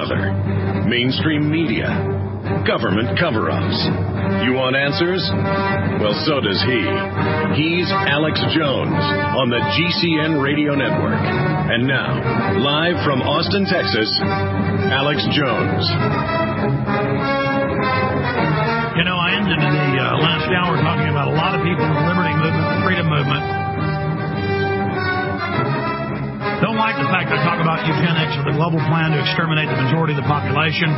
other. Mainstream media. Government cover-ups. You want answers? Well, so does he. He's Alex Jones on the GCN Radio Network. And now, live from Austin, Texas, Alex Jones. You know, I ended the last hour talking about a lot of people in the liberty movement, the freedom movement. Don't like the fact I talk about eugenics or the global plan to exterminate the majority of the population.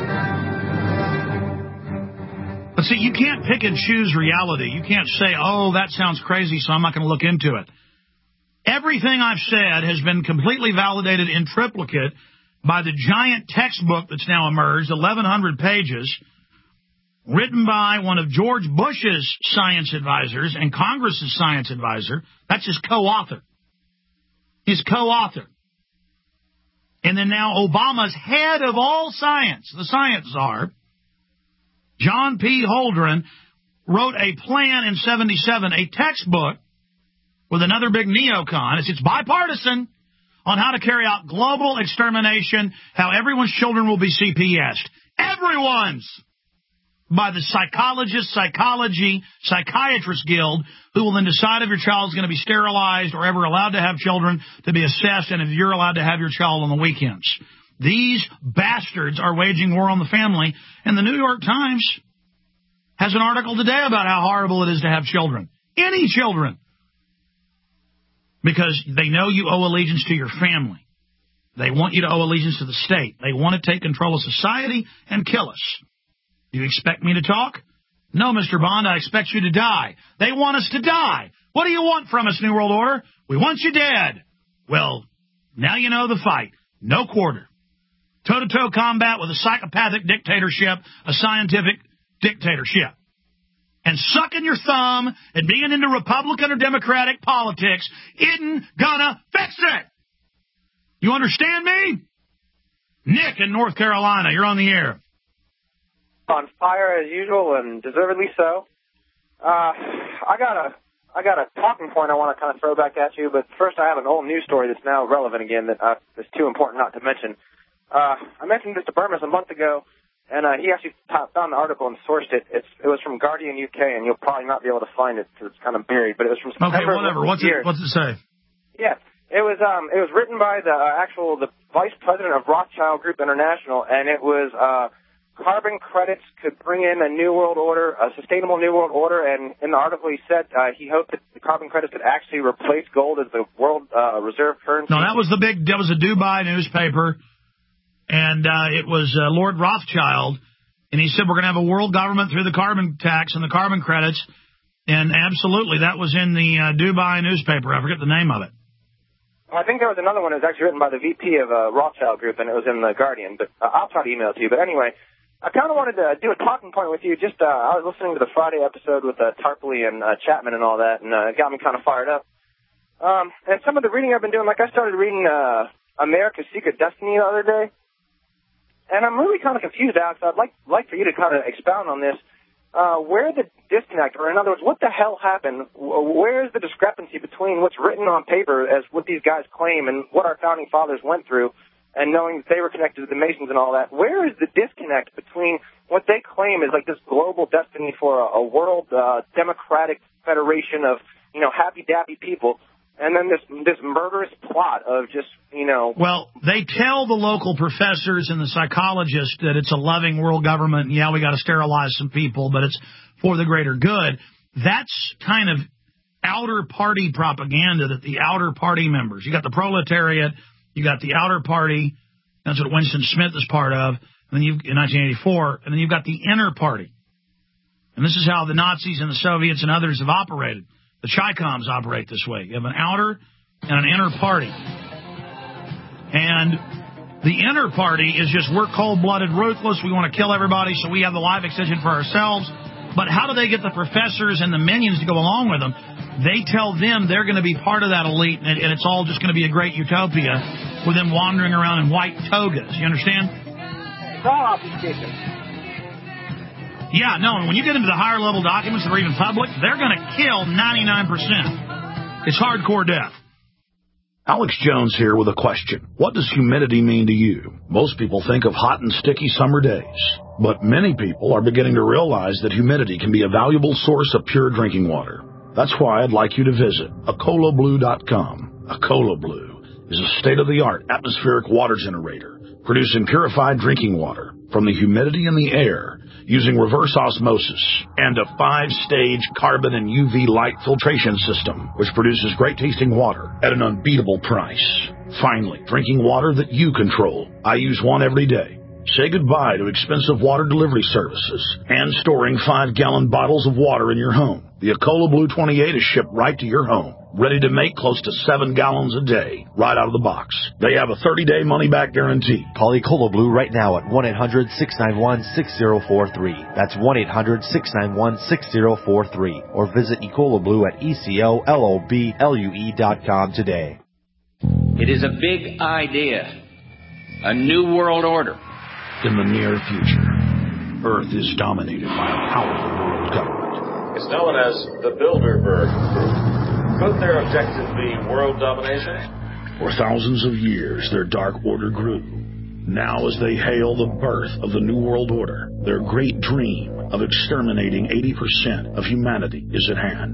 But see, you can't pick and choose reality. You can't say, oh, that sounds crazy, so I'm not going to look into it. Everything I've said has been completely validated in triplicate by the giant textbook that's now emerged, 1,100 pages, written by one of George Bush's science advisors and Congress's science advisor. That's his co-author. His co-author. And then now Obama's head of all science, the science czar, John P. Holdren, wrote a plan in 77, a textbook with another big neocon. It's bipartisan on how to carry out global extermination, how everyone's children will be CPS'd. Everyone's! By the Psychiatrist Guild, who will then decide if your child is going to be sterilized or ever allowed to have children to be assessed, and if you're allowed to have your child on the weekends. These bastards are waging war on the family, and the New York Times has an article today about how horrible it is to have children. Any children. Because they know you owe allegiance to your family. They want you to owe allegiance to the state. They want to take control of society and kill us. Do you expect me to talk? No, Mr. Bond, I expect you to die. They want us to die. What do you want from us, New World Order? We want you dead. Well, now you know the fight. No quarter. Toe-to-toe combat with a psychopathic dictatorship, a scientific dictatorship. And sucking your thumb and being into Republican or Democratic politics isn't gonna fix it. You understand me? Nick in North Carolina, you're on the air. On fire as usual, and deservedly so. I got a talking point I want to kind of throw back at you, but first I have an old news story that's now relevant again that is too important not to mention. I mentioned this to Burmas a month ago, and he actually found the article and sourced it. It was from Guardian UK, and you'll probably not be able to find it because it's kind of buried, but it was from September. Okay, whatever. What's it say? Yeah. It was written by the vice president of Rothschild Group International, and it was carbon credits could bring in a new world order, a sustainable new world order, and in the article he said he hoped that the carbon credits could actually replace gold as the world reserve currency. No, that was a Dubai newspaper, and it was Lord Rothschild, and he said we're going to have a world government through the carbon tax and the carbon credits, and absolutely, that was in the Dubai newspaper. I forget the name of it. I think there was another one that was actually written by the VP of Rothschild Group, and it was in the Guardian, but I'll try to email it to you. But anyway, I kind of wanted to do a talking point with you. Just I was listening to the Friday episode with Tarpley and Chapman and all that, and it got me kind of fired up. And some of the reading I've been doing, like I started reading America's Secret Destiny the other day, and I'm really kind of confused, Alex. I'd like for you to kind of expound on this. Where the disconnect, or in other words, what the hell happened? Where is the discrepancy between what's written on paper as what these guys claim and what our founding fathers went through, and knowing that they were connected to the Masons and all that? Where is the disconnect between what they claim is like this global destiny for a world democratic federation of, happy-dappy people, and then this murderous plot of just, Well, they tell the local professors and the psychologists that it's a loving world government, and yeah, we got to sterilize some people, but it's for the greater good. That's kind of outer party propaganda that the outer party members, you got the proletariat, you got the outer party, that's what Winston Smith is part of, and then in 1984, and then you've got the inner party. And this is how the Nazis and the Soviets and others have operated. The Chi-Coms operate this way. You have an outer and an inner party. And the inner party is just, we're cold-blooded, ruthless, we want to kill everybody, so we have the life extension for ourselves. But how do they get the professors and the minions to go along with them? They tell them they're going to be part of that elite, and it's all just going to be a great utopia with them wandering around in white togas. You understand? It's all obfuscation. Yeah, no, and when you get into the higher-level documents that are even public, they're going to kill 99%. It's hardcore death. Alex Jones here with a question. What does humidity mean to you? Most people think of hot and sticky summer days, but many people are beginning to realize that humidity can be a valuable source of pure drinking water. That's why I'd like you to visit AcolaBlue.com. Acola Blue is a state-of-the-art atmospheric water generator producing purified drinking water from the humidity in the air using reverse osmosis and a 5-stage carbon and UV light filtration system, which produces great-tasting water at an unbeatable price. Finally, drinking water that you control. I use one every day. Say goodbye to expensive water delivery services and storing 5-gallon bottles of water in your home. The Acola Blue 28 is shipped right to your home, ready to make close to 7 gallons a day, right out of the box. They have a 30-day money-back guarantee. Call Acola Blue right now at 1-800-691-6043. That's 1-800-691-6043. Or visit Acola Blue at ECOLOBLUE.com today. It is a big idea. A new world order. In the near future, Earth is dominated by a powerful world government. It's known as the Bilderberg Group. Could their objective be world domination? For thousands of years, their dark order grew. Now, as they hail the birth of the New World Order, their great dream of exterminating 80% of humanity is at hand.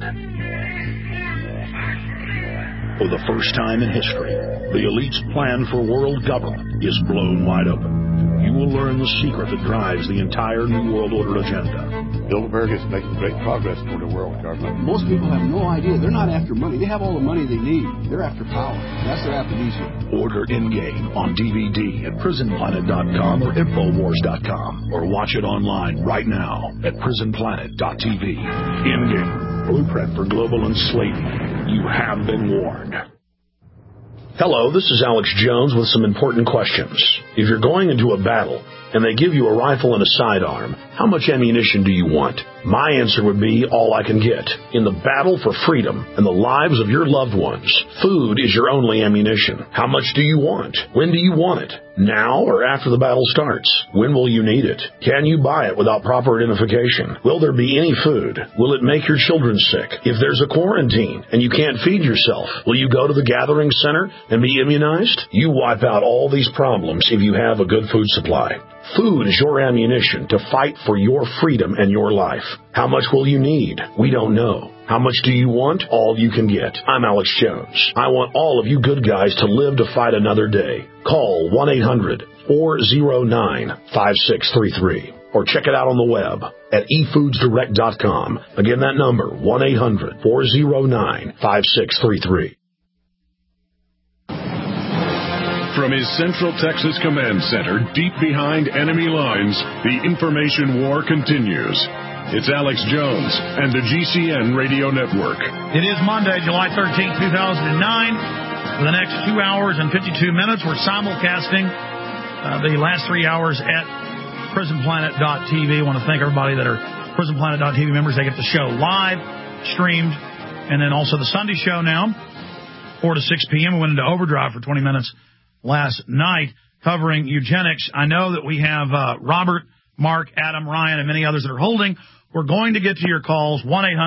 For the first time in history, the elite's plan for world government is blown wide open. You will learn the secret that drives the entire New World Order agenda. Bilderberg is making great progress toward a world government. Most people have no idea. They're not after money. They have all the money they need. They're after power. That's their aphrodisiac. Order In-Game on DVD at PrisonPlanet.com or Infowars.com, or watch it online right now at PrisonPlanet.tv. In-Game, blueprint for global enslavement. You have been warned. Hello, this is Alex Jones with some important questions. If you're going into a battle and they give you a rifle and a sidearm, how much ammunition do you want? My answer would be all I can get. In the battle for freedom and the lives of your loved ones, food is your only ammunition. How much do you want? When do you want it? Now or after the battle starts? When will you need it? Can you buy it without proper identification? Will there be any food? Will it make your children sick? If there's a quarantine and you can't feed yourself, will you go to the gathering center and be immunized? You wipe out all these problems if you have a good food supply. Food is your ammunition to fight for your freedom and your life. How much will you need? We don't know. How much do you want? All you can get. I'm Alex Jones. I want all of you good guys to live to fight another day. Call 1-800-409-5633 or check it out on the web at efoodsdirect.com. Again, that number, 1-800-409-5633. From his Central Texas Command Center, deep behind enemy lines, the information war continues. It's Alex Jones and the GCN Radio Network. It is Monday, July 13th, 2009. For the next 2 hours and 52 minutes, we're simulcasting the last 3 hours at PrisonPlanet.tv. I want to thank everybody that are PrisonPlanet.tv members. They get the show live, streamed, and then also the Sunday show now, 4 to 6 p.m. We went into overdrive for 20 minutes last night covering eugenics. I know that we have Robert, Mark, Adam, Ryan, and many others that are holding. We're going to get to your calls,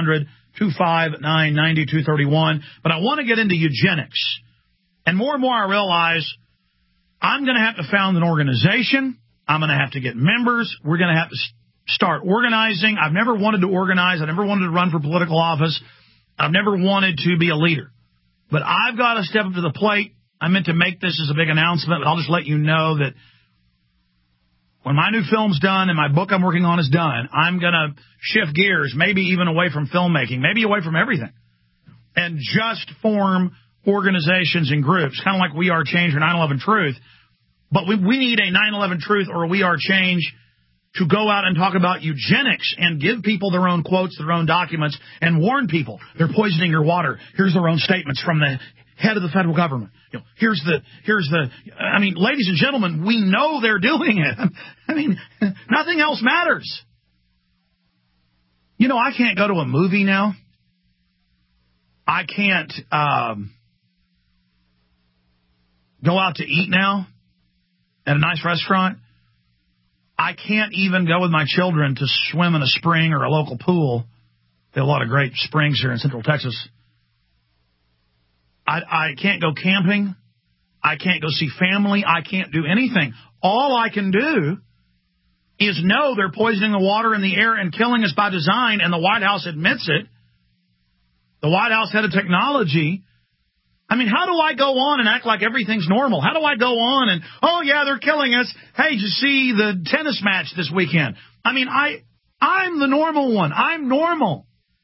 1-800-259-9231. But I want to get into eugenics. And more I realize I'm going to have to found an organization. I'm going to have to get members. We're going to have to start organizing. I've never wanted to organize. I've never wanted to run for political office. I've never wanted to be a leader. But I've got to step up to the plate. I meant to make this as a big announcement, but I'll just let you know that when my new film's done and my book I'm working on is done, I'm going to shift gears, maybe even away from filmmaking, maybe away from everything, and just form organizations and groups, kind of like We Are Change or 9/11 Truth. But we need a 9/11 Truth or a We Are Change to go out and talk about eugenics and give people their own quotes, their own documents, and warn people they're poisoning your water. Here's their own statements from the head of the federal government. Here's the. I mean, ladies and gentlemen, we know they're doing it. I mean, nothing else matters. I can't go to a movie now. I can't go out to eat now at a nice restaurant. I can't even go with my children to swim in a spring or a local pool. There are a lot of great springs here in Central Texas. I can't go camping. I can't go see family. I can't do anything. All I can do is know they're poisoning the water and the air and killing us by design, and the White House admits it. The White House head of technology. I mean, how do I go on and act like everything's normal? How do I go on and, oh, yeah, they're killing us. Hey, did you see the tennis match this weekend? I mean, I'm the normal one. I'm normal.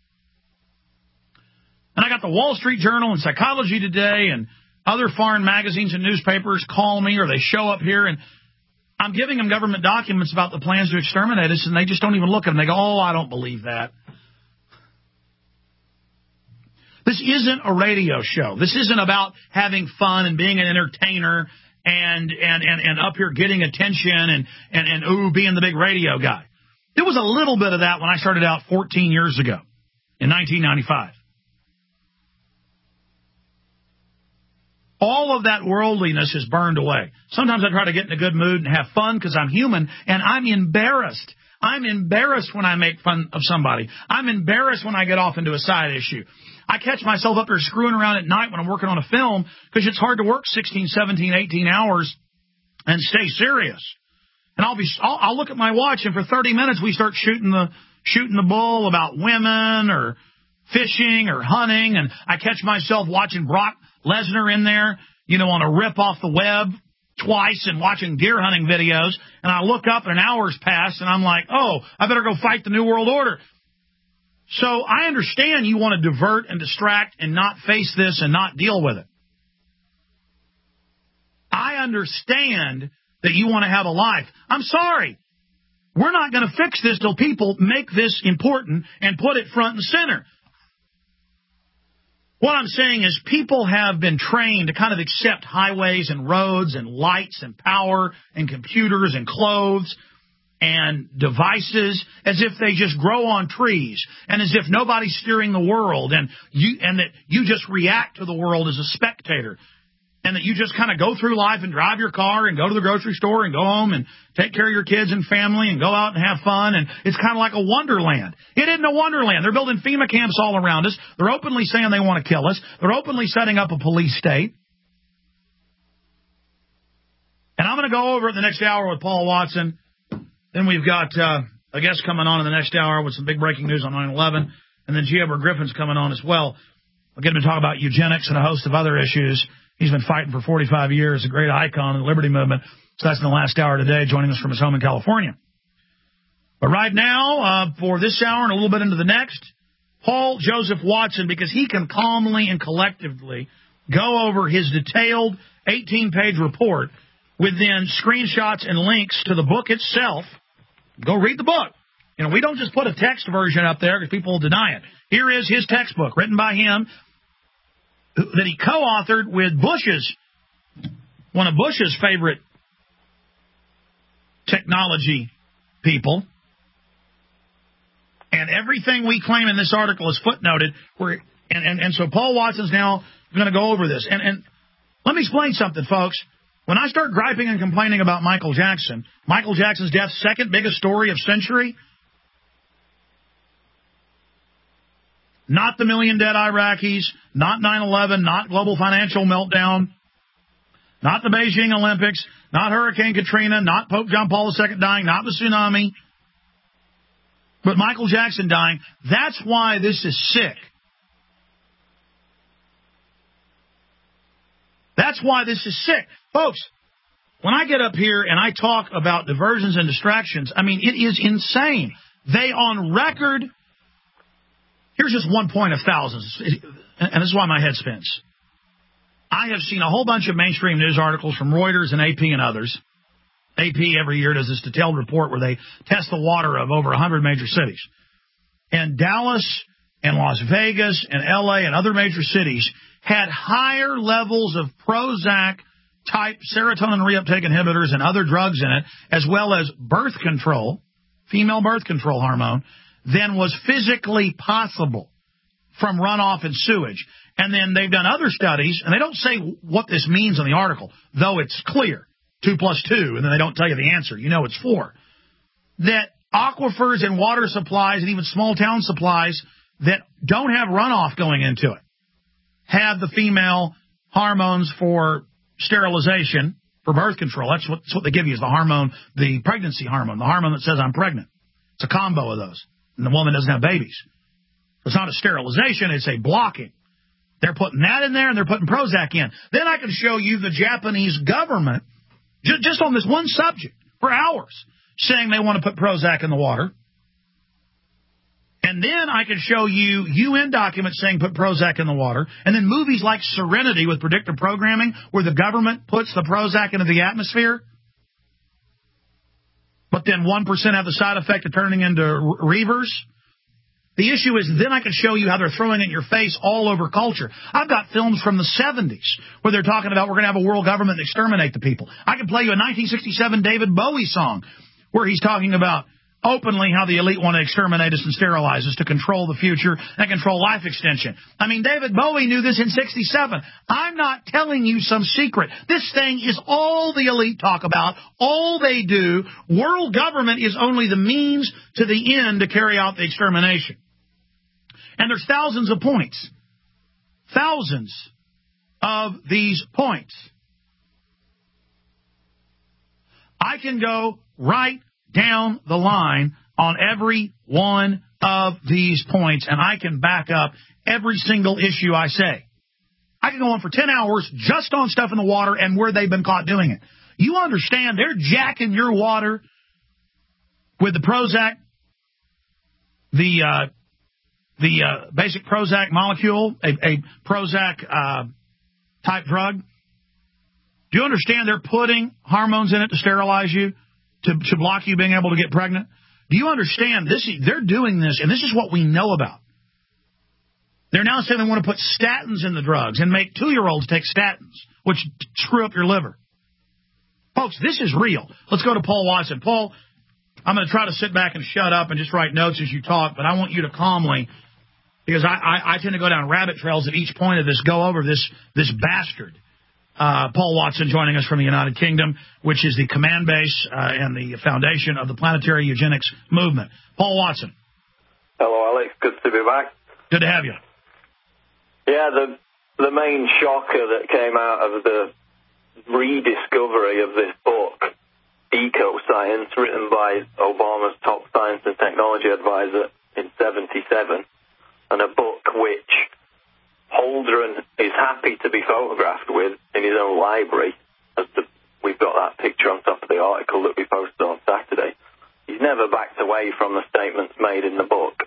And I got the Wall Street Journal and Psychology Today and other foreign magazines and newspapers call me, or they show up here, and I'm giving them government documents about the plans to exterminate us, and they just don't even look at them. They go, oh, I don't believe that. This isn't a radio show. This isn't about having fun and being an entertainer and up here getting attention and being the big radio guy. There was a little bit of that when I started out 14 years ago in 1995. All of that worldliness is burned away. Sometimes I try to get in a good mood and have fun because I'm human, and I'm embarrassed. I'm embarrassed when I make fun of somebody. I'm embarrassed when I get off into a side issue. I catch myself up there screwing around at night when I'm working on a film because it's hard to work 16, 17, 18 hours and stay serious. And I'll look at my watch, and for 30 minutes we start shooting the bull about women or fishing or hunting, and I catch myself watching Brock Lesnar in there, on a rip off the web twice and watching deer hunting videos, and I look up and an hour's passed, and I'm like, oh, I better go fight the New World Order. So I understand you want to divert and distract and not face this and not deal with it. I understand that you want to have a life. I'm sorry. We're not going to fix this till people make this important and put it front and center. What I'm saying is people have been trained to kind of accept highways and roads and lights and power and computers and clothes and devices as if they just grow on trees and as if nobody's steering the world and that you just react to the world as a spectator and that you just kind of go through life and drive your car and go to the grocery store and go home and take care of your kids and family and go out and have fun. And it's kind of like a wonderland. It isn't a wonderland. They're building FEMA camps all around us. They're openly saying they want to kill us. They're openly setting up a police state. And I'm going to go over it the next hour with Paul Watson. Then we've got a guest coming on in the next hour with some big breaking news on 9/11. And then G. Edward Griffin's coming on as well. We'll get him to talk about eugenics and a host of other issues. He's been fighting for 45 years, a great icon of the liberty movement. So that's in the last hour today, joining us from his home in California. But right now, for this hour and a little bit into the next, Paul Joseph Watson, because he can calmly and collectively go over his detailed 18-page report with then screenshots and links to the book itself. Go read the book. We don't just put a text version up there because people will deny it. Here is his textbook written by him that he co-authored with one of Bush's favorite technology people. And everything we claim in this article is footnoted. And so Paul Watson's now going to go over this. And let me explain something, folks. When I start griping and complaining about Michael Jackson's death, second biggest story of century, not the million dead Iraqis, not 9/11, not global financial meltdown, not the Beijing Olympics, not Hurricane Katrina, not Pope John Paul II dying, not the tsunami, but Michael Jackson dying. That's why this is sick. That's why this is sick. Folks, when I get up here and I talk about diversions and distractions, I mean, it is insane. They on record... Here's just one point of thousands, and this is why my head spins. I have seen a whole bunch of mainstream news articles from Reuters and AP and others. AP every year does this detailed report where they test the water of over 100 major cities. And Dallas and Las Vegas and L.A. and other major cities had higher levels of Prozac-type serotonin reuptake inhibitors and other drugs in it, as well as birth control, female birth control hormone, than was physically possible from runoff and sewage. And then they've done other studies, and they don't say what this means in the article, though it's clear, 2 + 2, and then they don't tell you the answer. It's 4. That aquifers and water supplies and even small town supplies that don't have runoff going into it had the female hormones for sterilization, for birth control. That's what they give you, is the hormone, the pregnancy hormone, the hormone that says I'm pregnant. It's a combo of those. And the woman doesn't have babies. It's not a sterilization, it's a blocking. They're putting that in there, and they're putting Prozac in. Then I can show you the Japanese government, just on this one subject, for hours, saying they want to put Prozac in the water. And then I can show you UN documents saying put Prozac in the water. And then movies like Serenity with predictive programming, where the government puts the Prozac into the atmosphere. But then 1% have the side effect of turning into reavers. The issue is, then I can show you how they're throwing it in your face all over culture. I've got films from the 70s where they're talking about we're going to have a world government and exterminate the people. I can play you a 1967 David Bowie song where he's talking about openly how the elite want to exterminate us and sterilize us to control the future and control life extension. I mean, David Bowie knew this in 67. I'm not telling you some secret. This thing is all the elite talk about, all they do. World government is only the means to the end to carry out the extermination. And there's thousands of points. Thousands of these points. I can go right down the line on every one of these points, and I can back up every single issue I say. I can go on for 10 hours just on stuff in the water and where they've been caught doing it. You understand they're jacking your water with the Prozac, the basic Prozac molecule, a Prozac type drug. Do you understand they're putting hormones in it to sterilize you, to block you being able to get pregnant? Do you understand this? They're doing this, and this is what we know about. They're now saying they want to put statins in the drugs and make 2-year-olds take statins, which screw up your liver. Folks, this is real. Let's go to Paul Watson. Paul, I'm going to try to sit back and shut up and just write notes as you talk, but I want you to calmly, because I tend to go down rabbit trails at each point of this, go over this bastard. Paul Watson joining us from the United Kingdom, which is the command base and the foundation of the planetary eugenics movement. Paul Watson. Hello, Alex. Good to be back. Good to have you. Yeah, the main shocker that came out of the rediscovery of this book, Eco-Science, written by Obama's top science and technology advisor in 1977, and a book which Holdren is happy to be photographed with in his own library. We've got that picture on top of the article that we posted on Saturday. He's never backed away from the statements made in the book.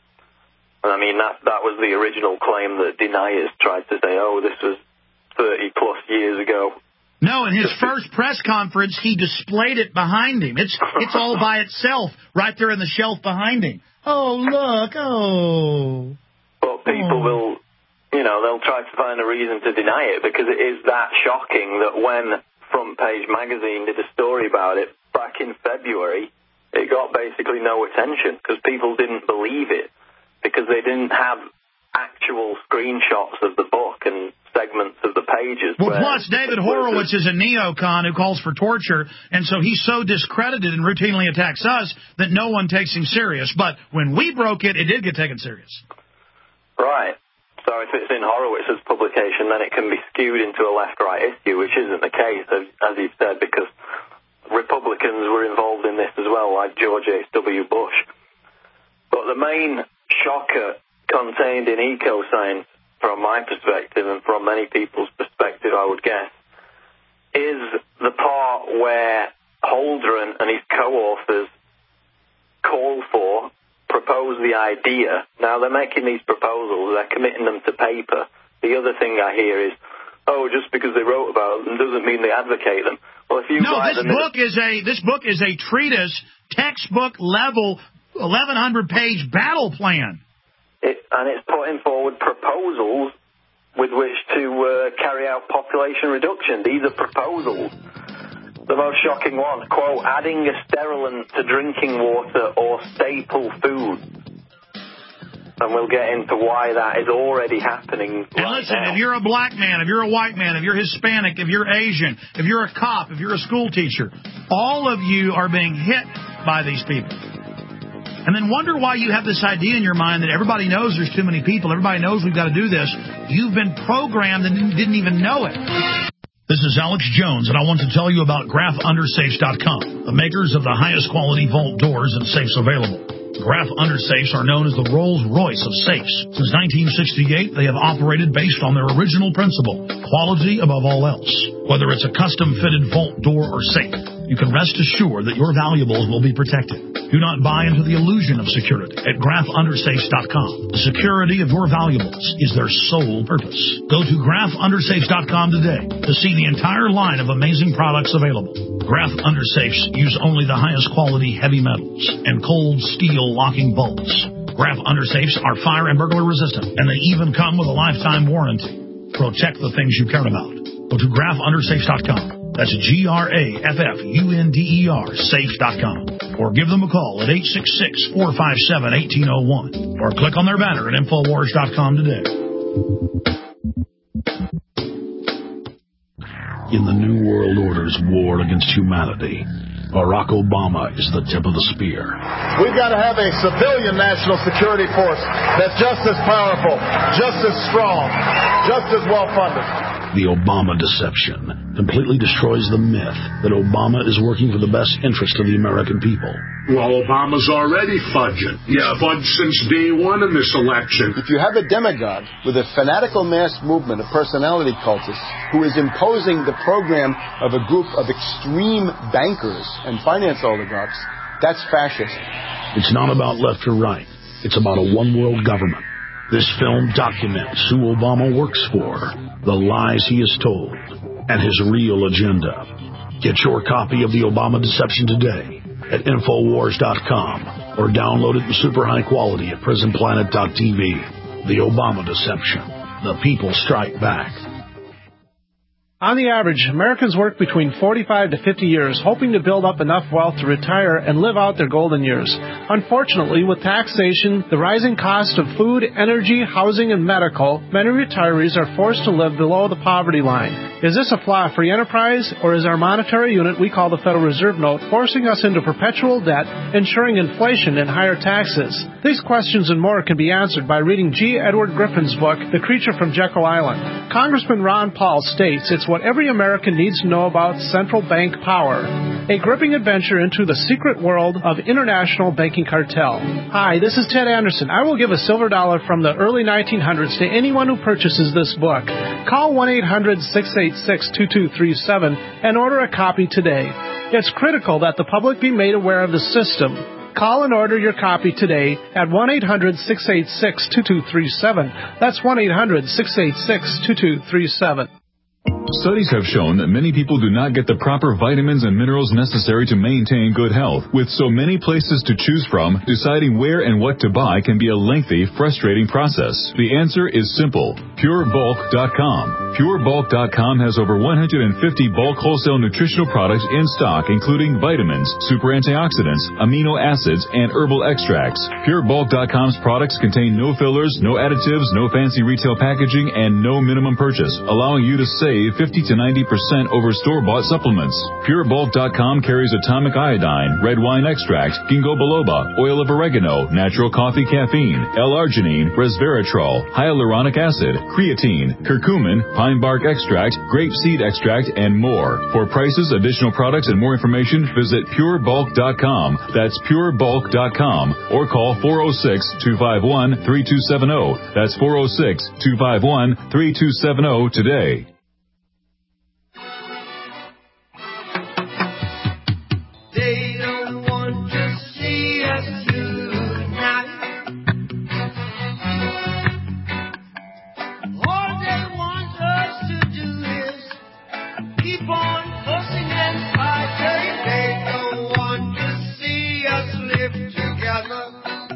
And I mean, that was the original claim that deniers tried to say, oh, this was 30-plus years ago. No, in his first press conference, he displayed it behind him. It's all by itself, right there in the shelf behind him. Oh, look, oh. But people will, they'll try to find a reason to deny it, because it is that shocking that when Front Page Magazine did a story about it back in February, it got basically no attention because people didn't believe it, because they didn't have actual screenshots of the book and segments of the pages. Well, plus David Horowitz is a neocon who calls for torture, and so he's so discredited and routinely attacks us that no one takes him serious. But when we broke it, it did get taken serious. Right. So if it's in Horowitz's publication, then it can be skewed into a left-right issue, which isn't the case, as you've said, because Republicans were involved in this as well, like George H.W. Bush. But the main shocker contained in Eco-Science, from my perspective and from many people's perspective, I would guess, is the part where Holdren and his co-authors propose the idea. Now, they're making these proposals, they're committing them to paper. The other thing I hear is, oh, just because they wrote about them doesn't mean they advocate them. Well, if you this book is a treatise, textbook level, 1,100-page battle plan. And it's putting forward proposals with which to carry out population reduction. These are proposals. The most shocking one, quote, adding a sterilant to drinking water or staple food. And we'll get into why that is already happening and right listen, now. If you're a black man, if you're a white man, if you're Hispanic, if you're Asian, if you're a cop, if you're a school teacher, all of you are being hit by these people. and then wonder why you have this idea in your mind that everybody knows there's too many people, everybody knows we've got to do this. You've been programmed and didn't even know it. This is Alex Jones, and I want to tell you about GraphUndersafes.com, the makers of the highest quality vault doors and safes available. Graph Undersafes are known as the Rolls-Royce of safes. Since 1968, they have operated based on their original principle, quality above all else. Whether it's a custom-fitted vault door or safe, you can rest assured that your valuables will be protected. Do not buy into the illusion of security at GraphUndersafes.com. The security of your valuables is their sole purpose. Go to GraphUndersafes.com today to see the entire line of amazing products available. Graph Undersafes use only the highest quality heavy metals and cold steel locking bolts. Graph Undersafes are fire and burglar resistant, and they even come with a lifetime warranty. Protect the things you care about. Go to GraphUndersafes.com. That's GraphUnder safe.com. Or give them a call at 866-457-1801. Or click on their banner at Infowars.com today. In the New World Order's war against humanity, Barack Obama is the tip of the spear. We've got to have a civilian national security force that's just as powerful, just as strong, just as well-funded. The Obama deception completely destroys the myth that Obama is working for the best interest of the American people. Well, Obama's already fudging. Yeah, fudged since day one in this election. If you have a demagogue with a fanatical mass movement of personality cultists who is imposing the program of a group of extreme bankers and finance oligarchs, that's fascist. It's not about left or right. It's about a one-world government. This film documents who Obama works for, the lies he has told, and his real agenda. Get your copy of The Obama Deception today at Infowars.com or download it in super high quality at PrisonPlanet.tv. The Obama Deception. The people strike back. On the average, Americans work between 45 to 50 years, hoping to build up enough wealth to retire and live out their golden years. Unfortunately, with taxation, the rising cost of food, energy, housing, and medical, many retirees are forced to live below the poverty line. Is this a flaw free enterprise, or is our monetary unit we call the Federal Reserve Note forcing us into perpetual debt, ensuring inflation and higher taxes? These questions and more can be answered by reading G. Edward Griffin's book, The Creature from Jekyll Island. Congressman Ron Paul states it's what every American needs to know about central bank power. A gripping adventure into the secret world of international banking cartel. Hi, this is Ted Anderson. I will give a silver dollar from the early 1900s to anyone who purchases this book. Call 1-800-686-2237 and order a copy today. It's critical that the public be made aware of the system. Call and order your copy today at 1-800-686-2237. That's 1-800-686-2237. Studies have shown that many people do not get the proper vitamins and minerals necessary to maintain good health. With so many places to choose from, deciding where and what to buy can be a lengthy, frustrating process. The answer is simple. PureBulk.com. PureBulk.com has over 150 bulk wholesale nutritional products in stock, including vitamins, super antioxidants, amino acids, and herbal extracts. PureBulk.com's products contain no fillers, no additives, no fancy retail packaging, and no minimum purchase, allowing you to save 50 to 90% over store-bought supplements. PureBulk.com carries atomic iodine, red wine extract, ginkgo biloba, oil of oregano, natural coffee caffeine, L-arginine, resveratrol, hyaluronic acid, creatine, curcumin, pine bark extract, grape seed extract, and more. For prices, additional products, and more information, visit PureBulk.com. That's PureBulk.com. Or call 406-251-3270. That's 406-251-3270 today. They don't want to see us tonight. All they want us to do is keep on fussing and fighting. They don't want to see us live together.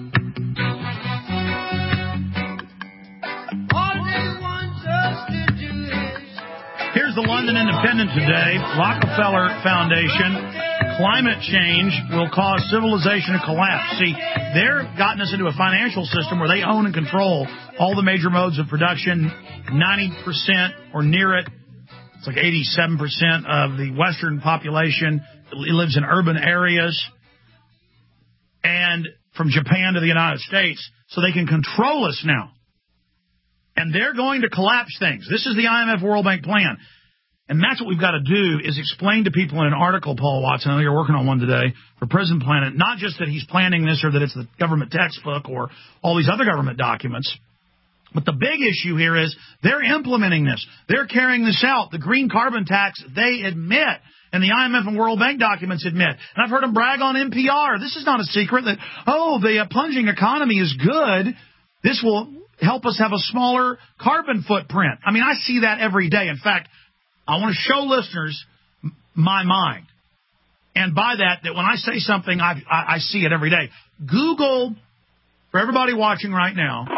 All they want us to do is... Here's the London Independent today. Rockefeller Foundation. Climate change will cause civilization to collapse. See, they've gotten us into a financial system where they own and control all the major modes of production, 90% or near it. It's like 87% of the Western population lives in urban areas. And from Japan to the United States so they can control us now. And they're going to collapse things. This is the IMF World Bank plan. And that's what we've got to do, is explain to people in an article, Paul Watson, I know you're working on one today for Prison Planet, not just that he's planning this or that it's the government textbook or all these other government documents, but the big issue here is they're implementing this. They're carrying this out. The green carbon tax, they admit, and the IMF and World Bank documents admit. And I've heard them brag on NPR. This is not a secret that, the plunging economy is good. This will help us have a smaller carbon footprint. I mean, I see that every day. In fact, I want to show listeners my mind. And by that when I say something, I see it every day. Google, for everybody watching right now,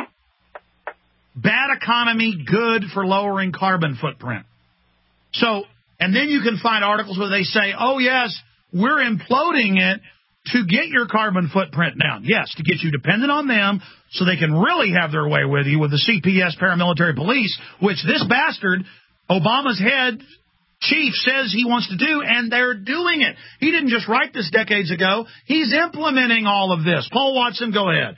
bad economy, good for lowering carbon footprint. So, and then you can find articles where they say, yes, we're imploding it to get your carbon footprint down. Yes, to get you dependent on them so they can really have their way with you with the CPS paramilitary police, which this bastard, Obama's head chief, says he wants to do, and they're doing it. He didn't just write this decades ago. He's implementing all of this. Paul Watson, go ahead.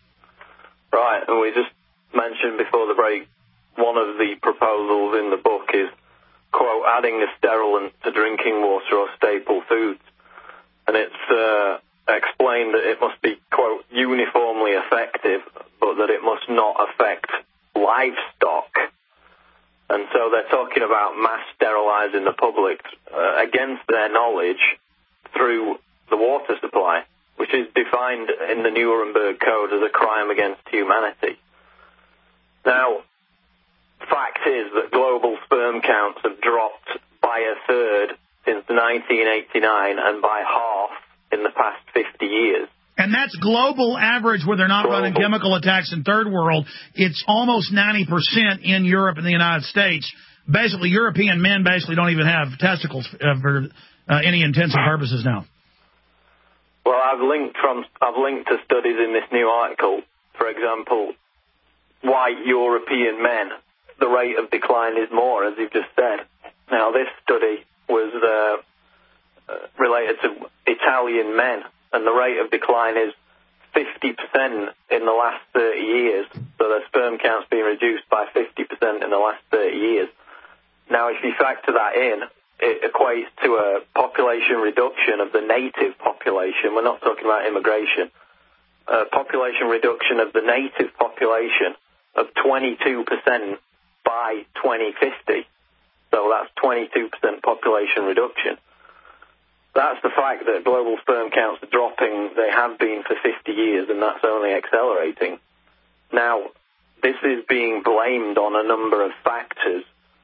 Right, and we just mentioned before the break, one of the proposals in the book is, quote, adding a sterilant to drinking water or staple foods. And it's explained that it must be, quote, uniformly effective, but that it must not affect livestock. And so they're talking about mass sterilizing the public against their knowledge through the water supply, which is defined in the Nuremberg Code as a crime against humanity. Now, fact is that global sperm counts have dropped by a third since 1989 and by half in the past 50 years. And that's global average where they're not running chemical attacks in third world. It's almost 90% in Europe and the United States. Basically, European men basically don't even have testicles for any intensive purposes now. Well, I've linked to studies in this new article. For example, white European men, the rate of decline is more, as you've just said. Now, this study was related to Italian men, and the rate of decline is 50% in the last 30 years. So their sperm count's been reduced by 50% in the last 30 years. Now, if you factor that in, it equates to a population reduction of the native population. We're not talking about immigration. Population reduction of the native population of 22% by 2050. So that's 22% population reduction. That's the fact that global sperm counts are dropping. They have been for 50 years, and that's only accelerating. Now, this is being blamed on a number of factors,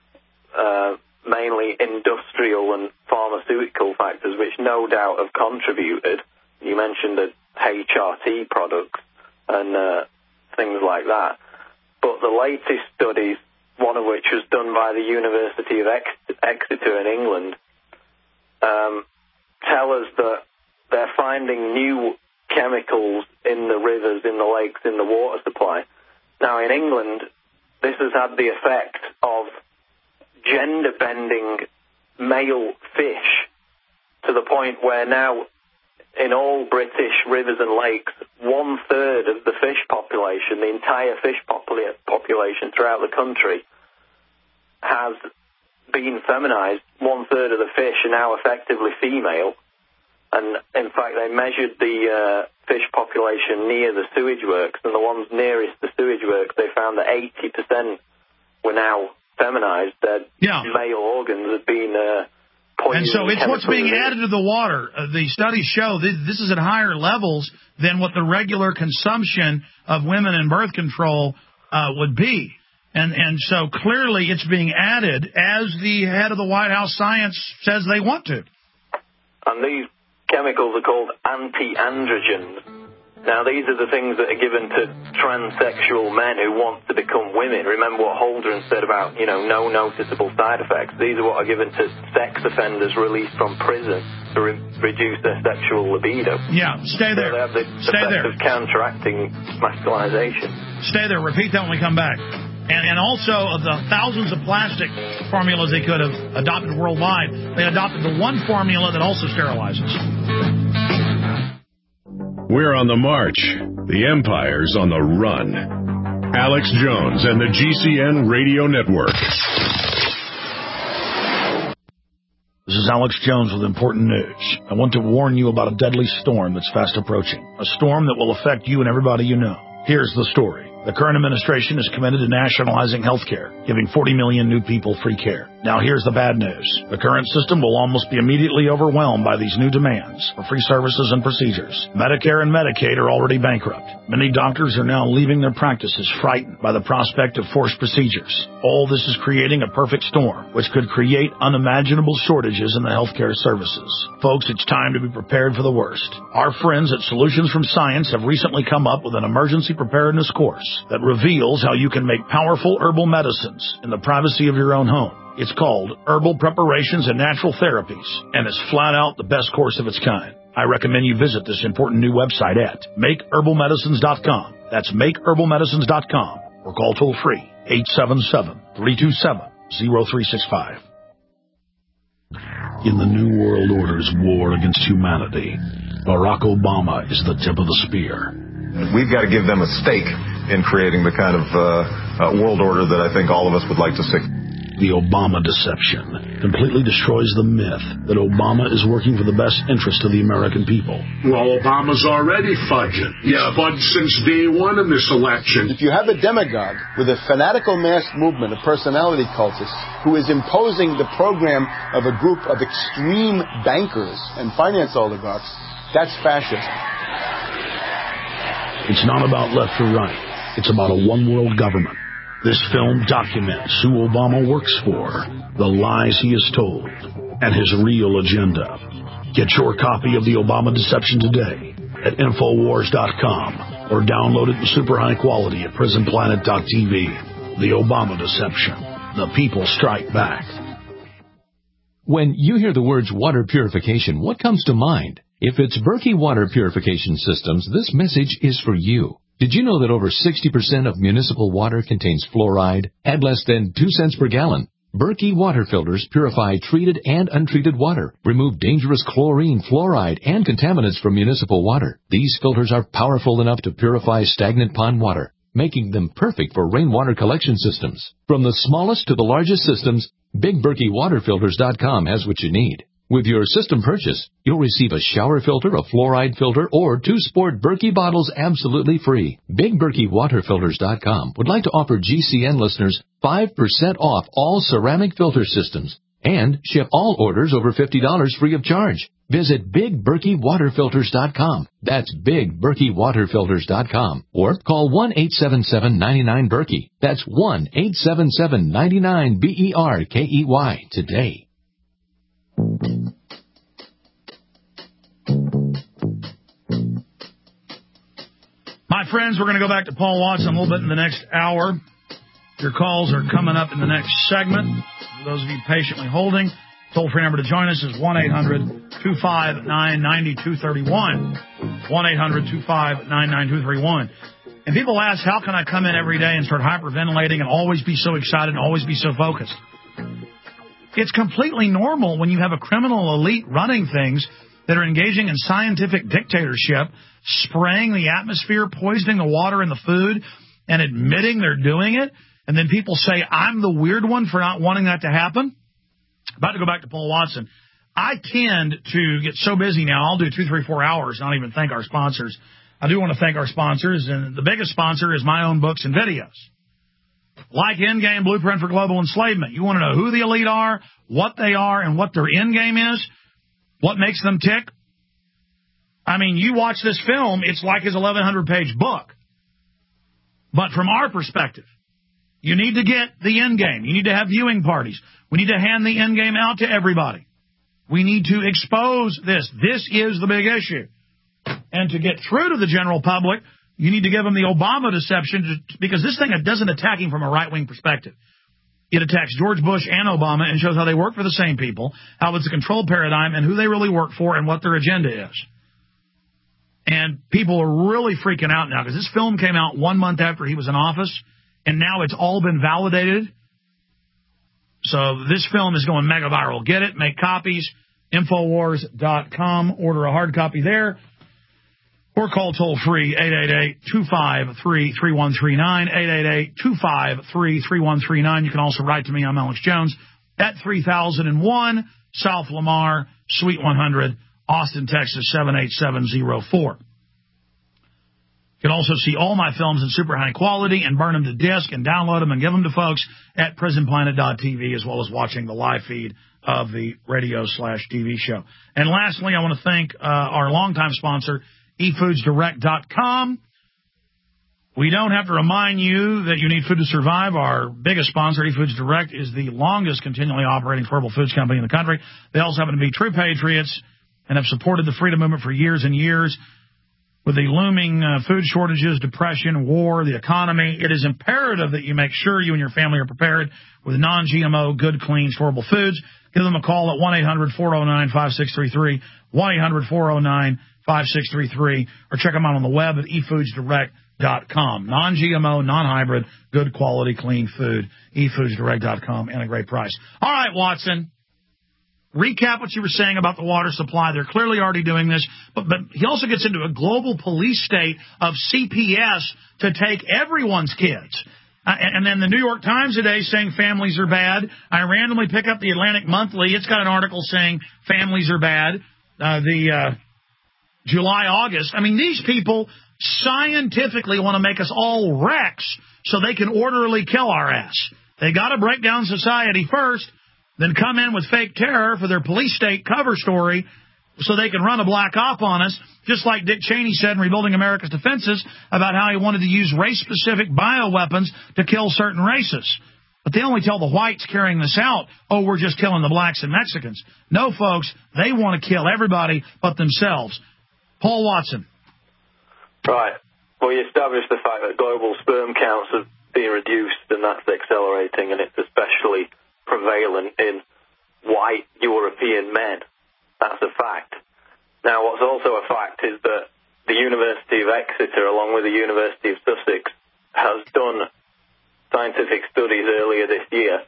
mainly industrial and pharmaceutical factors, which no doubt have contributed. You mentioned the HRT products and things like that. But the latest studies, one of which was done by the University of Exeter in England, tell us that they're finding new chemicals in the rivers, in the lakes, in the water supply. Now, in England, this has had the effect of gender-bending male fish to the point where now in all British rivers and lakes, 1/3 of the fish population, the entire fish population throughout the country, has been feminized. 1/3 of the fish are now effectively female. And in fact, they measured the fish population near the sewage works, and the ones nearest the sewage works, they found that 80% were now feminized. Their male organs had been poisoned. And so it's what's being added to the water. The studies show this is at higher levels than what the regular consumption of women in birth control would be. And so clearly it's being added as the head of the White House science says they want to. And these chemicals are called anti-androgens. Now, these are the things that are given to transsexual men who want to become women. Remember what Holdren said about, no noticeable side effects. These are what are given to sex offenders released from prison to reduce their sexual libido. Yeah, stay there. So they have the effect of counteracting masculinization. Stay there. Repeat that when we come back. And also, of the thousands of plastic formulas they could have adopted worldwide, they adopted the one formula that also sterilizes. We're on the march. The empire's on the run. Alex Jones and the GCN Radio Network. This is Alex Jones with important news. I want to warn you about a deadly storm that's fast approaching. A storm that will affect you and everybody you know. Here's the story. The current administration is committed to nationalizing health care, giving 40 million new people free care. Now here's the bad news. The current system will almost be immediately overwhelmed by these new demands for free services and procedures. Medicare and Medicaid are already bankrupt. Many doctors are now leaving their practices frightened by the prospect of forced procedures. All this is creating a perfect storm, which could create unimaginable shortages in the healthcare services. Folks, it's time to be prepared for the worst. Our friends at Solutions from Science have recently come up with an emergency preparedness course that reveals how you can make powerful herbal medicines in the privacy of your own home. It's called Herbal Preparations and Natural Therapies, and it's flat out the best course of its kind. I recommend you visit this important new website at MakeHerbalMedicines.com. That's MakeHerbalMedicines.com, or call toll-free 877-327-0365. In the New World Order's war against humanity, Barack Obama is the tip of the spear. We've got to give them a stake in creating the kind of world order that I think all of us would like to see. The Obama deception completely destroys the myth that Obama is working for the best interest of the American people. Well, Obama's already fudging. Yeah, fudged since day one in this election. If you have a demagogue with a fanatical mass movement of personality cultists who is imposing the program of a group of extreme bankers and finance oligarchs, that's fascism. It's not about left or right. It's about a one-world government. This film documents who Obama works for, the lies he has told, and his real agenda. Get your copy of The Obama Deception today at Infowars.com or download it in super high quality at PrisonPlanet.tv. The Obama Deception. The people strike back. When you hear the words water purification, what comes to mind? If it's Berkey Water Purification Systems, this message is for you. Did you know that over 60% of municipal water contains fluoride at less than 2 cents per gallon? Berkey water filters purify treated and untreated water, remove dangerous chlorine, fluoride, and contaminants from municipal water. These filters are powerful enough to purify stagnant pond water, making them perfect for rainwater collection systems. From the smallest to the largest systems, BigBerkeyWaterFilters.com has what you need. With your system purchase, you'll receive a shower filter, a fluoride filter, or 2 sport Berkey bottles absolutely free. BigBerkeyWaterFilters.com would like to offer GCN listeners 5% off all ceramic filter systems and ship all orders over $50 free of charge. Visit BigBerkeyWaterFilters.com. That's BigBerkeyWaterFilters.com. Or call 1-877-99-BERKEY. That's 1-877-99-BERKEY today. My friends, we're going to go back to Paul Watson a little bit in the next hour. Your calls are coming up in the next segment. For those of you patiently holding, toll-free number to join us is 1-800-259-9231. 1-800-259-9231. And people ask, how can I come in every day and start hyperventilating and always be so excited and always be so focused? It's completely normal when you have a criminal elite running things that are engaging in scientific dictatorship, spraying the atmosphere, poisoning the water and the food, and admitting they're doing it. And then people say, I'm the weird one for not wanting that to happen. About to go back to Paul Watson. I tend to get so busy now, I'll do 2, 3, 4 hours, not even thank our sponsors. I do want to thank our sponsors, and the biggest sponsor is my own books and videos. Like Endgame Blueprint for Global Enslavement. You want to know who the elite are, what they are, and what their endgame is? What makes them tick? I mean, you watch this film, it's like his 1,100-page book. But from our perspective, you need to get the endgame. You need to have viewing parties. We need to hand the endgame out to everybody. We need to expose this. This is the big issue. And to get through to the general public, you need to give them the Obama deception, because this thing doesn't attack him from a right-wing perspective. It attacks George Bush and Obama and shows how they work for the same people, how it's a controlled paradigm, and who they really work for and what their agenda is. And people are really freaking out now because this film came out 1 month after he was in office, and now it's all been validated. So this film is going mega viral. Get it, make copies, Infowars.com, order a hard copy there. Or call toll-free 888-253-3139, 888-253-3139. You can also write to me. I'm Alex Jones at 3001 South Lamar, Suite 100, Austin, Texas, 78704. You can also see all my films in super high quality and burn them to disc and download them and give them to folks at prisonplanet.tv, as well as watching the live feed of the radio/TV show. And lastly, I want to thank our longtime sponsor, eFoodsDirect.com. We don't have to remind you that you need food to survive. Our biggest sponsor, eFoods Direct, is the longest continually operating affordable foods company in the country. They also happen to be true patriots and have supported the freedom movement for years and years. With the looming food shortages, depression, war, the economy, it is imperative that you make sure you and your family are prepared with non-GMO, good, clean, storable foods. Give them a call at 1-800-409-5633, 1-800-409-5633, or check them out on the web at eFoodsDirect.com. Non-GMO, non-hybrid, good quality, clean food. eFoodsDirect.com, and a great price. All right, Watson. Recap what you were saying about the water supply. They're clearly already doing this, but he also gets into a global police state of CPS to take everyone's kids. And then the New York Times today saying families are bad. I randomly pick up the Atlantic Monthly. It's got an article saying families are bad. July, August. I mean, these people scientifically want to make us all wrecks so they can orderly kill our ass. They got to break down society first, then come in with fake terror for their police state cover story so they can run a black op on us, just like Dick Cheney said in Rebuilding America's Defenses about how he wanted to use race-specific bioweapons to kill certain races. But they only tell the whites carrying this out, oh, we're just killing the blacks and Mexicans. No, folks, they want to kill everybody but themselves. Paul Watson. Right. Well, you established the fact that global sperm counts have been reduced, and that's accelerating, and it's especially prevalent in white European men. That's a fact. Now, what's also a fact is that the University of Exeter, along with the University of Sussex, has done scientific studies earlier this year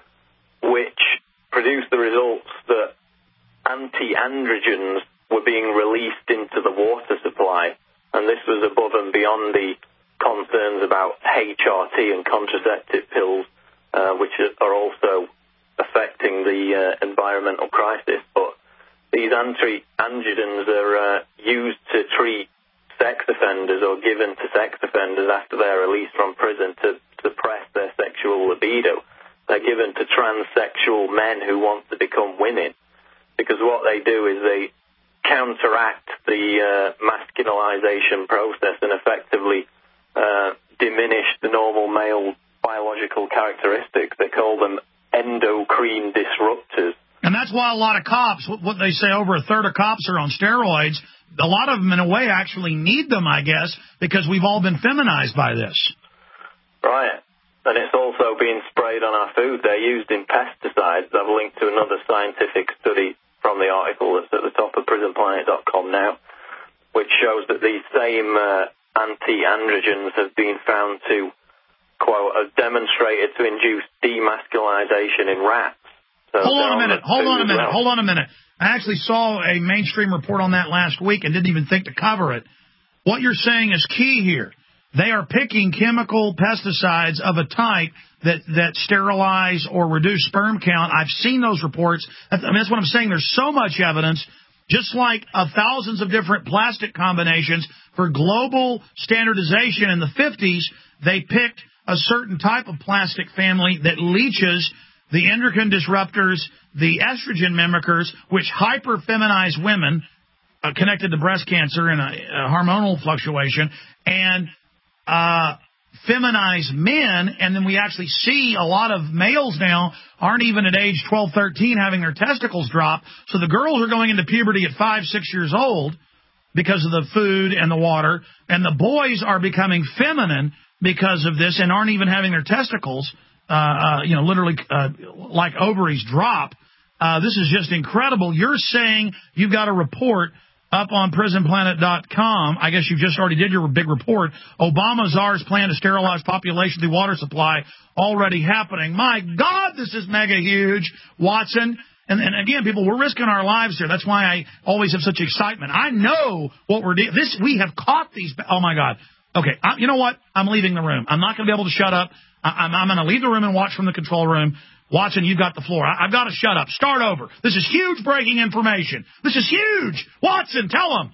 which produced the results that anti-androgens were being released into the water supply, and this was above and beyond the concerns about HRT and contraceptive pills, which are also affecting the environmental crisis. But these anti-androgens are used to treat sex offenders or given to sex offenders after they're released from prison to suppress their sexual libido. They're given to transsexual men who want to become women, because what they do is they counteract the masculinization process and effectively diminish the normal male biological characteristics. They call them endocrine disruptors. And that's why a lot of cops, what they say, over a third of cops are on steroids. A lot of them, in a way, actually need them, I guess, because we've all been feminized by this. Right. And it's also being sprayed on our food. They're used in pesticides. I've linked to another scientific study from the article that's at the top of prisonplanet.com now, which shows that these same anti-androgens have been found to, quote, have demonstrated to induce demasculinization in rats. So Hold on a minute. I actually saw a mainstream report on that last week and didn't even think to cover it. What you're saying is key here. They are picking chemical pesticides of a type that sterilize or reduce sperm count. I've seen those reports. I mean, that's what I'm saying. There's so much evidence, just like thousands of different plastic combinations for global standardization in the 50s. They picked a certain type of plastic family that leaches the endocrine disruptors, the estrogen mimickers, which hyper-feminize women connected to breast cancer and a hormonal fluctuation, and feminize men. And then we actually see a lot of males now aren't even at age 12, 13 having their testicles drop. So the girls are going into puberty at 5, 6 years old because of the food and the water, and the boys are becoming feminine because of this and aren't even having their testicles literally like ovaries drop. This is just incredible. You're saying you've got a report up on prisonplanet.com. I guess you just already did your big report. Obama czar's plan to sterilize population through water supply already happening. My God, this is mega huge, Watson. And again, people, we're risking our lives here. That's why I always have such excitement. I know what we're doing. We have caught these. Oh, my God. Okay, you know what? I'm leaving the room. I'm not going to be able to shut up. I'm going to leave the room and watch from the control room. Watching, you've got the floor. I've got to shut up. Start over. This is huge breaking information. This is huge. Watson, tell them.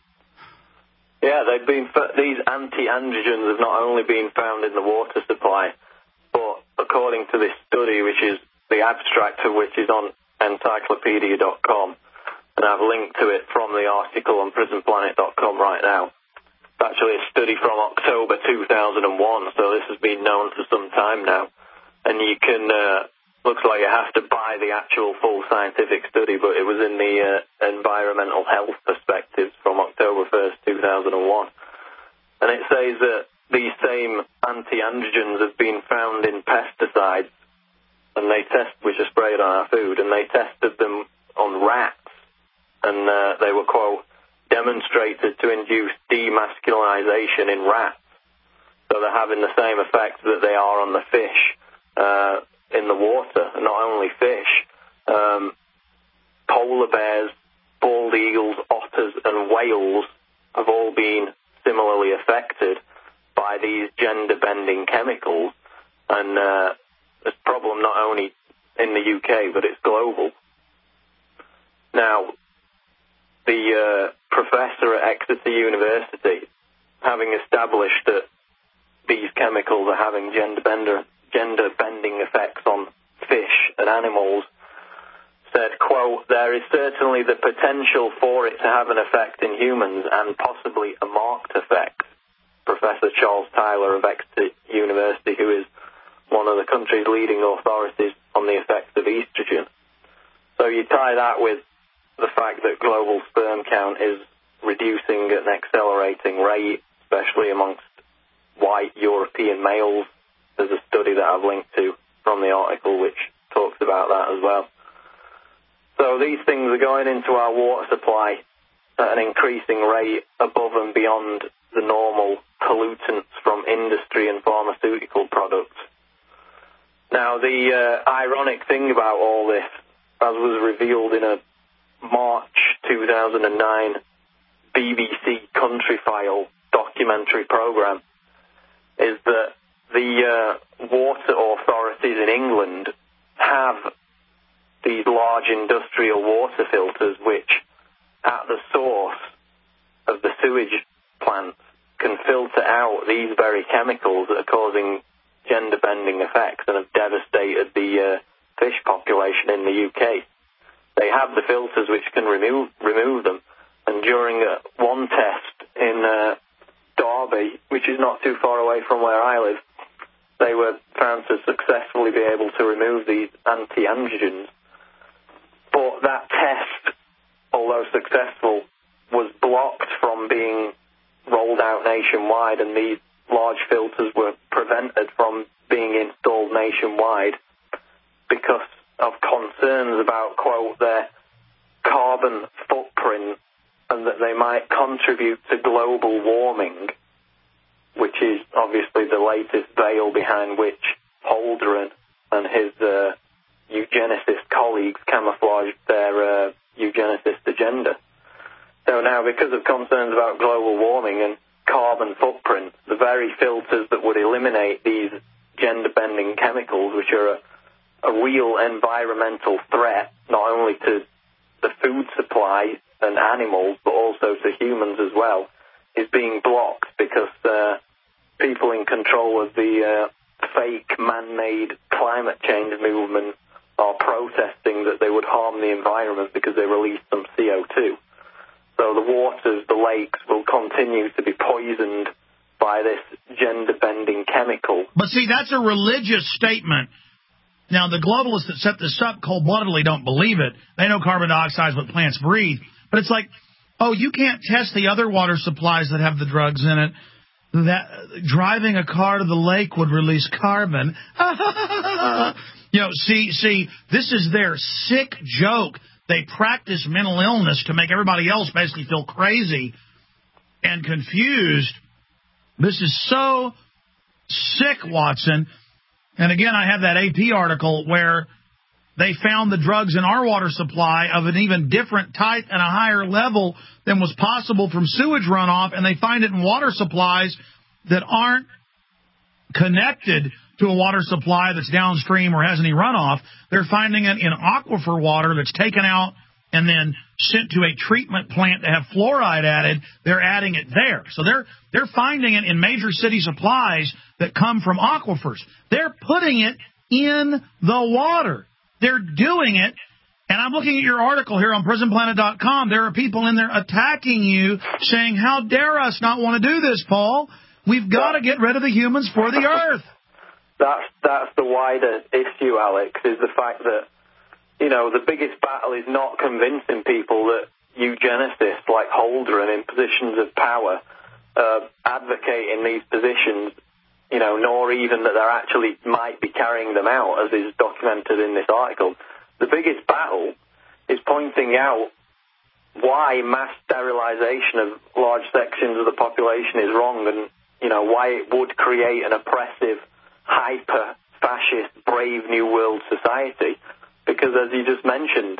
Yeah, these anti-androgens have not only been found in the water supply, but according to this study, which is the abstract of which is on encyclopedia.com, and I've linked to it from the article on prisonplanet.com right now. It's actually a study from October 2001, so this has been known for some time now. And you can, looks like you have to buy the actual full scientific study, but it was in the Environmental Health Perspectives from October 1st, 2001. And it says that these same anti-androgens have been found in pesticides, and which are sprayed on our food, and they tested them on rats, and they were, quote, demonstrated to induce demasculinization in rats. So they're having the same effect that they are on the fish in the water. And not only fish, polar bears, bald eagles, otters, and whales have all been similarly affected by these gender-bending chemicals. And it's a problem not only in the UK, but it's global. Now, the professor at Exeter University, having established that these chemicals are having gender-bending effects on fish and animals, said, quote, there is certainly the potential for it to have an effect in humans and possibly a marked effect. Professor Charles Tyler of Exeter University, who is one of the country's leading authorities on the effects of estrogen. So you tie that with the fact that global sperm count is reducing at an accelerating rate, especially amongst white European males. There's a study that I've linked to from the article which talks about that as well. So these things are going into our water supply at an increasing rate above and beyond the normal pollutants from industry and pharmaceutical products. Now, the ironic thing about all this, as was revealed in a March 2009 BBC Country File documentary program, is that the water authorities in England have these large industrial water filters which, at the source of the sewage plants, can filter out these very chemicals that are causing gender-bending effects and have devastated the fish population in the UK. They have the filters which can remove them, and during one test in Derby, which is not too far away from where I live, they were found to successfully be able to remove these anti-androgens. But that test, although successful, was blocked from being rolled out nationwide, and these large filters were prevented from being installed nationwide because of concerns about, quote, their carbon footprint and that they might contribute to global warming, which is obviously the latest veil behind which Holdren and his eugenicist colleagues camouflaged their eugenicist agenda. So now, because of concerns about global warming and carbon footprint, the very filters that would eliminate these gender-bending chemicals, which are a real environmental threat, not only to the food supply and animals, but also to humans as well, is being blocked because people in control of the fake man-made climate change movement are protesting that they would harm the environment because they release some CO2. So the waters, the lakes, will continue to be poisoned by this gender-bending chemical. But see, that's a religious statement. Now, the globalists that set this up cold-bloodedly don't believe it. They know carbon dioxide is what plants breathe. But it's like, oh, you can't test the other water supplies that have the drugs in it. That driving a car to the lake would release carbon. You know, see, this is their sick joke. They practice mental illness to make everybody else basically feel crazy and confused. This is so sick, Watson. And again, I have that AP article where they found the drugs in our water supply of an even different type and a higher level than was possible from sewage runoff, and they find it in water supplies that aren't connected to a water supply that's downstream or has any runoff. They're finding it in aquifer water that's taken out and then sent to a treatment plant to have fluoride added. They're adding it there. So they're finding it in major city supplies that come from aquifers. They're putting it in the water. They're doing it. And I'm looking at your article here on PrisonPlanet.com. There are people in there attacking you, saying, how dare us not want to do this, Paul? We've got to get rid of the humans for the earth. That's the wider issue, Alex, is the fact that, you know, the biggest battle is not convincing people that eugenicists like Holdren in positions of power advocate in these positions, you know, nor even that they're actually might be carrying them out, as is documented in this article. The biggest battle is pointing out why mass sterilization of large sections of the population is wrong, and, you know, why it would create an oppressive, hyper-fascist, brave New World society. Because, as you just mentioned,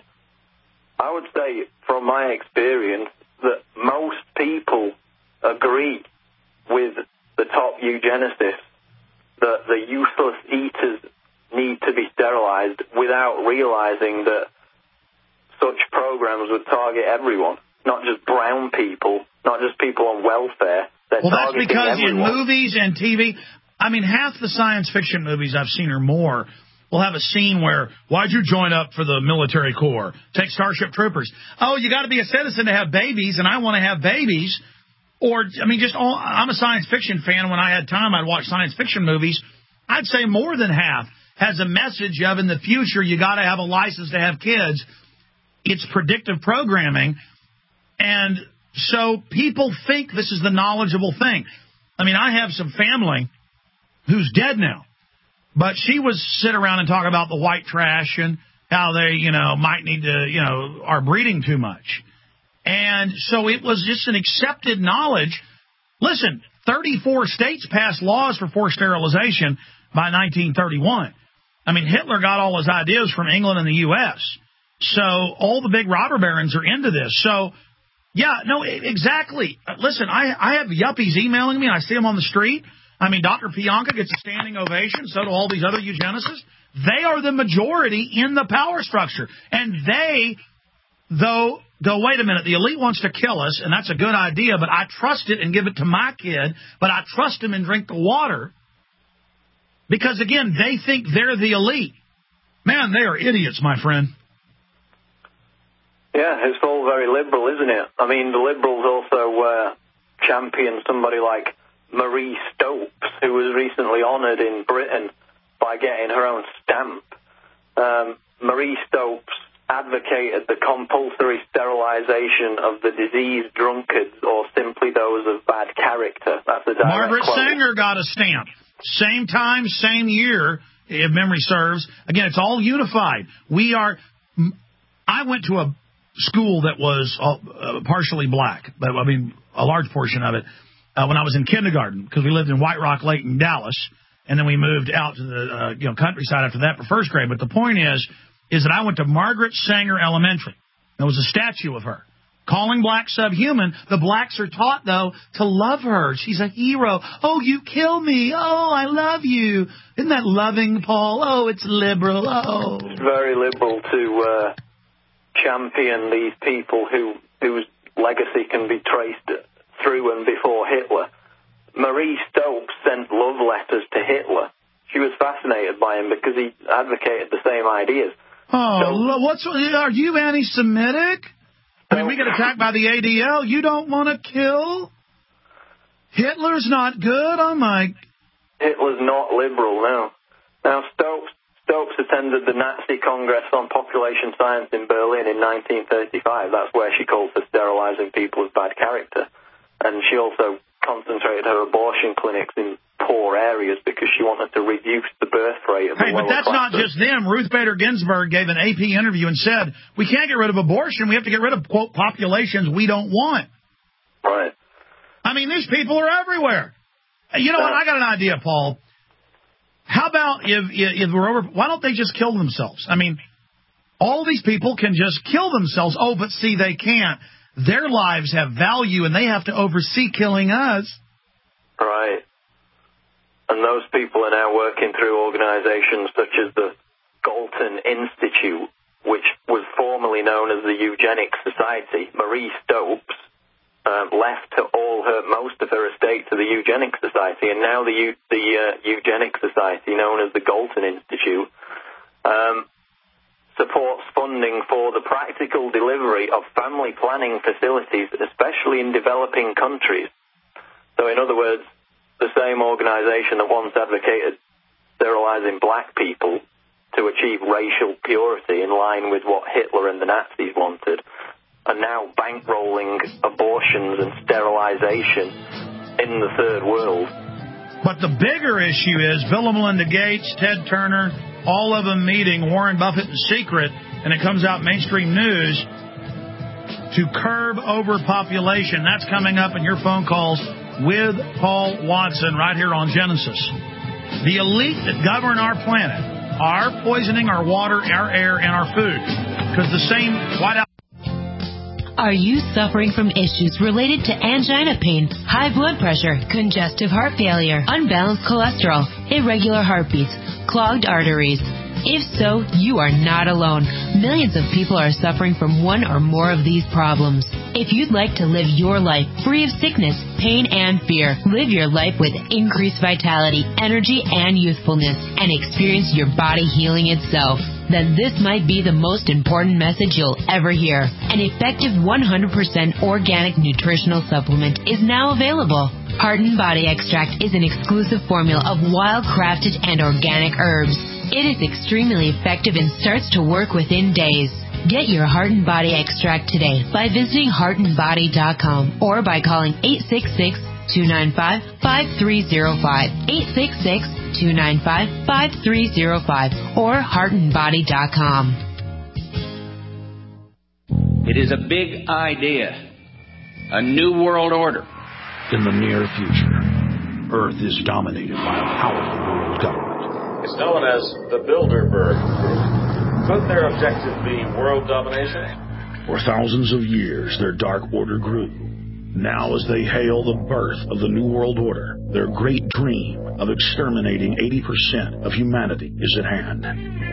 I would say, from my experience, that most people agree with the top eugenicists that the useless eaters need to be sterilized, without realizing that such programs would target everyone, not just brown people, not just people on welfare. Well, that's because in movies and TV, I mean, half the science fiction movies I've seen or more will have a scene where, why'd you join up for the military corps? Take Starship Troopers. Oh, you got to be a citizen to have babies, and I want to have babies. Or, I mean, I'm a science fiction fan. When I had time, I'd watch science fiction movies. I'd say more than half has a message of, in the future, you got to have a license to have kids. It's predictive programming. And so people think this is the knowledgeable thing. I mean, I have some family who's dead now, but she would sit around and talk about the white trash and how they, you know, might need to, you know, are breeding too much. And so it was just an accepted knowledge. Listen, 34 states passed laws for forced sterilization by 1931. I mean, Hitler got all his ideas from England and the U.S., so all the big robber barons are into this. So, yeah, no, exactly. Listen, I have yuppies emailing me. I see them on the street. I mean, Dr. Pianka gets a standing ovation. So do all these other eugenicists. They are the majority in the power structure. And they, though, go, wait a minute, the elite wants to kill us, and that's a good idea, but I trust it and give it to my kid, but I trust him and drink the water. Because, again, they think they're the elite. Man, they are idiots, my friend. Yeah, it's all very liberal, isn't it? I mean, the Liberals also champion somebody like Marie Stopes, who was recently honoured in Britain by getting her own stamp. Marie Stopes advocated the compulsory sterilisation of the diseased drunkards, or simply those of bad character. That's a direct Margaret quote. Sanger got a stamp. Same time, same year, if memory serves. Again, it's all unified. I went to a school that was partially black, but I mean a large portion of it, when I was in kindergarten, because we lived in White Rock Lake in Dallas, and then we moved out to the countryside after that for first grade. But the point is that I went to Margaret Sanger Elementary. There was a statue of her. Calling black subhuman, the blacks are taught, though, to love her. She's a hero. Oh, you kill me. Oh, I love you. Isn't that loving, Paul? Oh, it's liberal. Oh. It's very liberal to champion these people whose legacy can be traced through and before Hitler. Marie Stopes sent love letters to Hitler. She was fascinated by him because he advocated the same ideas. Oh, are you anti-Semitic? I mean, we get attacked by the ADL. You don't want to kill? Hitler's not good? Oh, my... Hitler's not liberal, no. Now, Stopes attended the Nazi Congress on Population Science in Berlin in 1935. That's where she called for sterilizing people with bad character. And she also concentrated her abortion clinics in poor areas because she wanted to reduce the birth rate of the lower but that's classes. not just them. Ruth Bader Ginsburg gave an AP interview and said, we can't get rid of abortion. We have to get rid of, quote, populations we don't want. Right. I mean, these people are everywhere. You know what? I got an idea, Paul. How about if we're over, why don't they just kill themselves? I mean, all these people can just kill themselves. Oh, but see, they can't. Their lives have value, and they have to oversee killing us. Right. And those people are now working through organizations such as the Galton Institute, which was formerly known as the Eugenics Society. Marie Stopes left most of her estate to the Eugenics Society, and now the Eugenics Society, known as the Galton Institute, supports funding for the practical delivery of family planning facilities, especially in developing countries. So, in other words, the same organization that once advocated sterilizing black people to achieve racial purity in line with what Hitler and the Nazis wanted, are now bankrolling abortions and sterilization in the third world. But the bigger issue is Bill and Melinda Gates, Ted Turner, all of them meeting Warren Buffett in secret, and it comes out mainstream news, to curb overpopulation. That's coming up in your phone calls with Paul Watson right here on Genesis. The elite that govern our planet are poisoning our water, our air, and our food. Because the same White House... Are you suffering from issues related to angina pain, high blood pressure, congestive heart failure, unbalanced cholesterol, irregular heartbeats, clogged arteries? If so, you are not alone. Millions of people are suffering from one or more of these problems. If you'd like to live your life free of sickness, pain, and fear, live your life with increased vitality, energy, and youthfulness, and experience your body healing itself, then this might be the most important message you'll ever hear. An effective 100% organic nutritional supplement is now available. Heart and Body Extract is an exclusive formula of wild-crafted and organic herbs. It is extremely effective and starts to work within days. Get your Heart and Body Extract today by visiting heartandbody.com or by calling 866-295-5305, 866-295-5305, or heartandbody.com. It is a big idea, a new world order. In the near future, Earth is dominated by a powerful world government. It's known as the Bilderberg Group. Could their objective be world domination? For thousands of years, their dark order grew. Now, as they hail the birth of the New World Order, their great dream of exterminating 80% of humanity is at hand.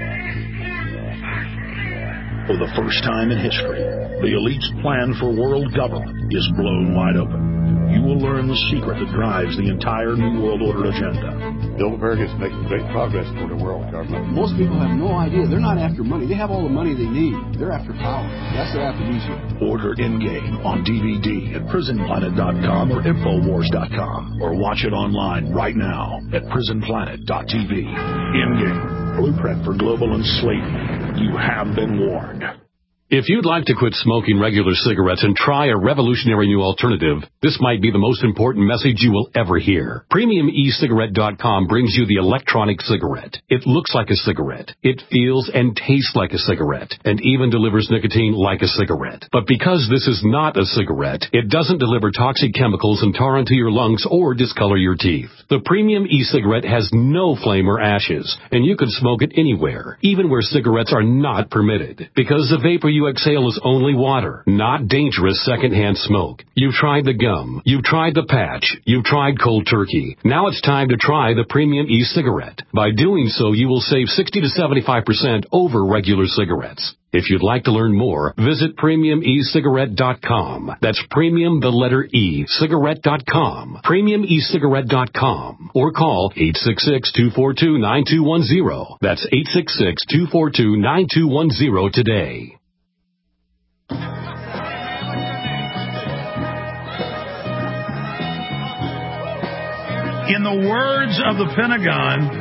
For the first time in history, the elite's plan for world government is blown wide open. You will learn the secret that drives the entire New World Order agenda. Bilderberg is making great progress toward a world government. Most people have no idea. They're not after money. They have all the money they need. They're after power. That's their aphrodisiac. Order Endgame on DVD at PrisonPlanet.com or Infowars.com, or watch it online right now at PrisonPlanet.tv. Endgame, blueprint for global enslavement. You have been warned. If you'd like to quit smoking regular cigarettes and try a revolutionary new alternative, this might be the most important message you will ever hear. PremiumECigarette.com brings you the electronic cigarette. It looks like a cigarette. It feels and tastes like a cigarette, and even delivers nicotine like a cigarette. But because this is not a cigarette, it doesn't deliver toxic chemicals and tar into your lungs or discolor your teeth. The Premium e-cigarette has no flame or ashes, and you can smoke it anywhere, even where cigarettes are not permitted, because the vapor you exhale is only water, not dangerous secondhand smoke. You've tried the gum, you've tried the patch, you've tried cold turkey. Now it's time to try the Premium e-cigarette. By doing so, you will save 60 to 75% over regular cigarettes. If you'd like to learn more, visit PremiumECigarette.com. That's premium, the letter E, cigarette.com. PremiumECigarette.com. Or call 866-242-9210. That's 866-242-9210 today. In the words of the Pentagon,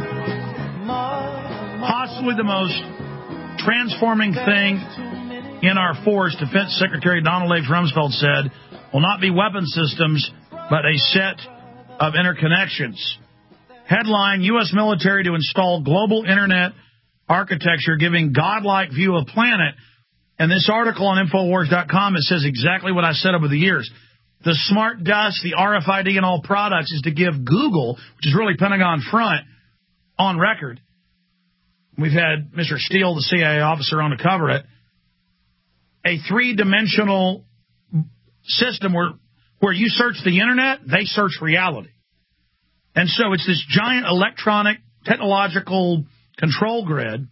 possibly the most transforming thing in our force, Defense Secretary Donald H. Rumsfeld said, will not be weapon systems, but a set of interconnections. Headline, U.S. military to install global internet architecture giving godlike view of planet. And this article on Infowars.com, it says exactly what I said over the years. The smart dust, the RFID and all products is to give Google, which is really Pentagon front, on record, we've had Mr. Steele, the CIA officer, on to cover it, a three-dimensional system where you search the Internet, they search reality. And so it's this giant electronic, technological control grid,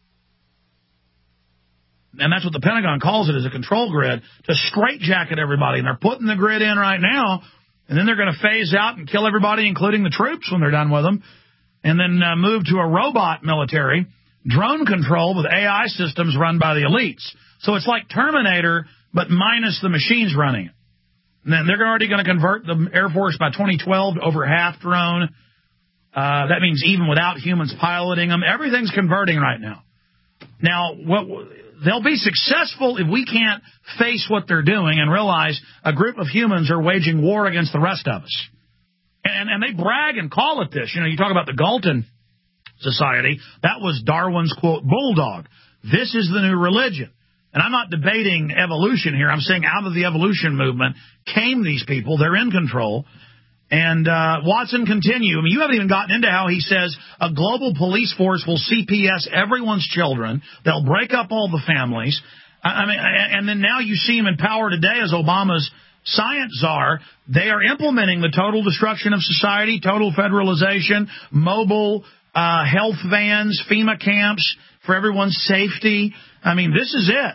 and that's what the Pentagon calls it, is a control grid, to straitjacket everybody. And they're putting the grid in right now, and then they're going to phase out and kill everybody, including the troops, when they're done with them, and then move to a robot military, drone control with AI systems run by the elites. So it's like Terminator, but minus the machines running it. And then they're already going to convert the Air Force by 2012 to over half drone. That means even without humans piloting them. Everything's converting right now. Now, they'll be successful if we can't face what they're doing and realize a group of humans are waging war against the rest of us. And they brag and call it this. You know, you talk about the Galton Society. That was Darwin's, quote, bulldog. This is the new religion. And I'm not debating evolution here. I'm saying out of the evolution movement came these people. They're in control. And Watson, continue. I mean, you haven't even gotten into how he says a global police force will CPS everyone's children. They'll break up all the families. I mean, and then now you see him in power today as Obama's science czar. They are implementing the total destruction of society, total federalization, mobile health vans, FEMA camps for everyone's safety. I mean, this is it.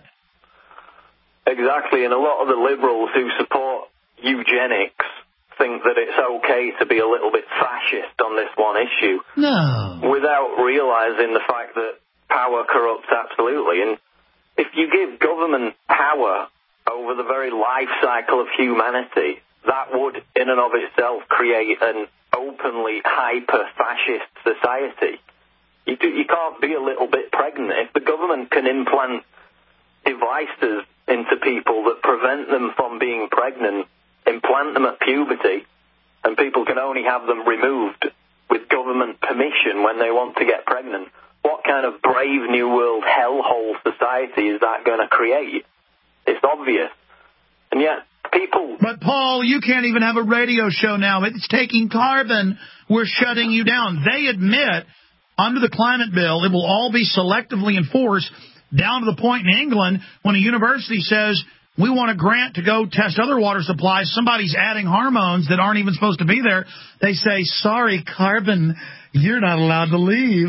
Exactly, and a lot of the liberals who support eugenics think that it's okay to be a little bit fascist on this one issue. No. Without realizing the fact that power corrupts absolutely. And if you give government power over the very life cycle of humanity, that would in and of itself create an openly hyper-fascist society. You can't be a little bit pregnant. If the government can implant devices into people that prevent them from being pregnant, implant them at puberty, and people can only have them removed with government permission when they want to get pregnant, what kind of brave new world hellhole society is that going to create? It's obvious. And yet, people... But, Paul, you can't even have a radio show now. It's taking carbon. We're shutting you down. They admit, under the climate bill, it will all be selectively enforced, down to the point in England when a university says, we want a grant to go test other water supplies. Somebody's adding hormones that aren't even supposed to be there. They say, sorry, carbon, you're not allowed to leave.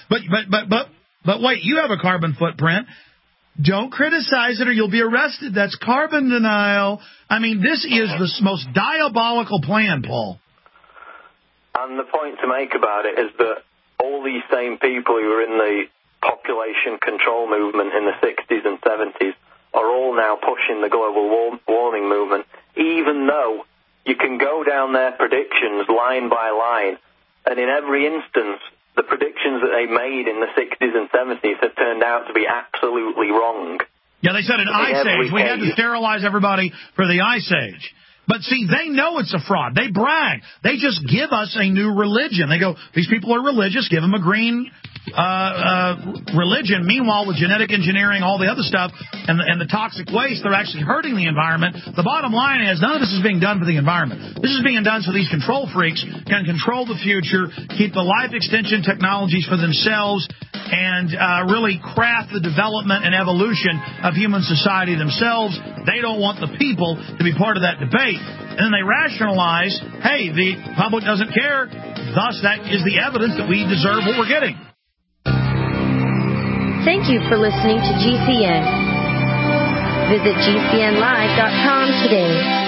But wait, you have a carbon footprint. Don't criticize it or you'll be arrested. That's carbon denial. I mean, this is the most diabolical plan, Paul. And the point to make about it is that all these same people who were in the population control movement in the 60s and 70s are all now pushing the global warming movement, even though you can go down their predictions line by line, and in every instance, the predictions that they made in the 60s and 70s have turned out to be absolutely wrong. Yeah, they said an ice age. We had to sterilize everybody for the ice age. But, see, they know it's a fraud. They brag. They just give us a new religion. They go, these people are religious, give them a green religion. Meanwhile, with genetic engineering, all the other stuff, and the toxic waste, they're actually hurting the environment. The bottom line is none of this is being done for the environment. This is being done so these control freaks can control the future, keep the life extension technologies for themselves, and really craft the development and evolution of human society themselves. They don't want the people to be part of that debate. And then they rationalize, hey, the public doesn't care, thus that is the evidence that we deserve what we're getting. Thank you for listening to GCN. Visit GCNlive.com today.